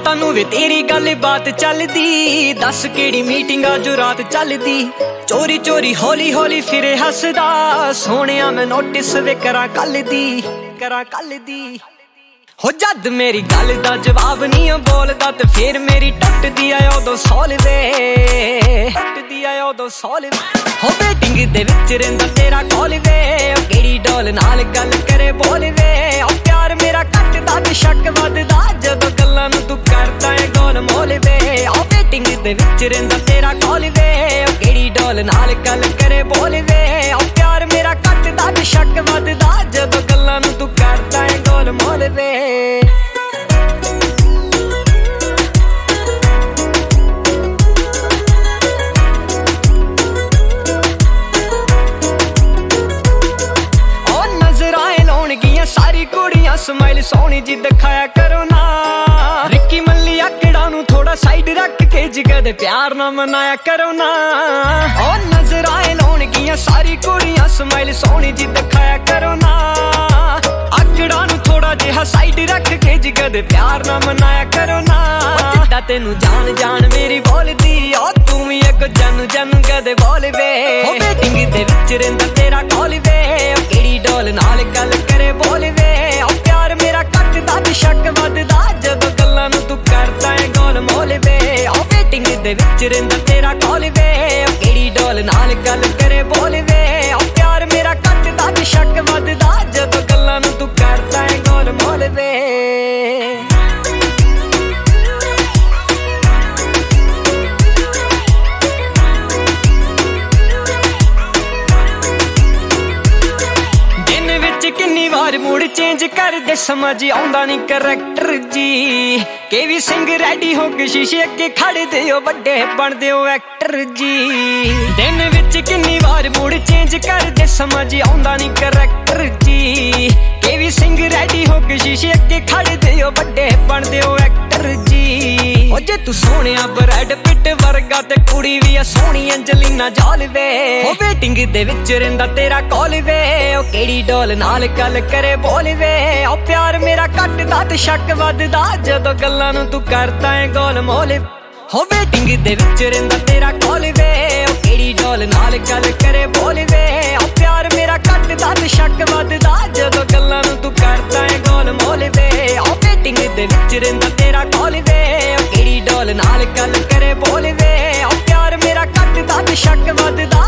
तानू वे तेरी गल बात चलदी, दस केड़ी मीटिंग जो रात चलदी। चोरी चोरी हौली हौली फिरे हसदा, सोहणिया मैं नोटिस वे करा कल दी। हो जद मेरी गल दा जवाब नहीं बोलदा, ते फिर मेरी टुटदी आ उदों सौल वे। हो वेटिंग दे विच रहिंदा तेरा कॉल वे, ओ केड़ी डोल नाल गल करे बोल वे। ओ प्यार मेरा घटदा ते शक वधदा, जदों गल्लां नूं तू करदा है गोल मोल वे। ओ वेटिंग दे विच रहिंदा तेरा कॉल वे, ओ केड़ी डोल नाल गल करे बोल वे। ओ प्यार मेरा घटदा ते शक वधदा, जदों गल्लां नूं तू करदा है गोल मोल वे। सारी कुड़ियां स्माइल सोहनी जी दिखाया करो ना, रिक्की मल्ली आकड़ा नू थोड़ा साइड रख के जिगर दे प्यार ना मनाया करो ना। ओ नजर आए लौनगियां सारी कुड़ियां स्माइल सोहनी जी दिखाया करो ना, आकड़ा नू थोड़ा जिहा साइड रख के जिगर दे प्यार ना मनाया करो ना। जिद्दां तेनू जान जान मेरी बोलदी, ओ तू भी अग जन जन कदे बोल वे। ओ वेटिंग दे विच रहिंदा तेरा कॉल वे, ओ केड़ी डोल नाल गल करे बोल वे। ओ प्यार मेरा घटदा ते शक वधदा, जदों गल्लां नूं तू करदा है गोल मोल वे। ओ वेटिंग दे विच रहिंदा तेरा कॉल वे, ओ केड़ी डोल नाल गल करे बोल वे। ओ प्यार मेरा घटदा ते शक वधदा, जदों गल्लां नूं तू करदा है गोल मोल वे। किन्नी बार मूड चेंज कर दे, समझ आउंदा नहीं करैक्टर जी। केवी सिंह रेडी हो के शीशे अगे खड़े दे, ओ बड़े बनदे ओ एक्टर जी। दिन विच किन्नी बार मूड चेंज कर दे, समझ आउंदा नहीं करैक्टर जी। केवी सिंह रेडी हो के शीशे अगे खड़े दे, ओ बड़े बनदे ओ एक्टर जी। ओ जे तू सोहणिया ब्रैड पिट वर्गा, ते कुड़ी भी आ सोहणी अंजलिना जॉली वे। ओ वेटिंग दे विच रहिंदा तेरा कॉल वे, ओ केड़ी डोल नाल गल करे बोल वे। ओ प्यार मेरा घटदा ते शक वधदा, जदों गल्लां नूं तू करदा है गोल मोल। हो वेटिंग दे विच रहिंदा तेरा कॉल वे, ओ केड़ी डोल नाल गल करे बोल वे। ओ प्यार मेरा घटदा ते शक वधदा, जदों गल्लां नूं तू करदा है गोल मोल वे। ओ वेटिंग दे विच रहिंदा तेरा कॉल वे, ओ केड़ी डोल नाल गल करे बोल वे। ओ प्यार मेरा घटदा ते शक वधदा,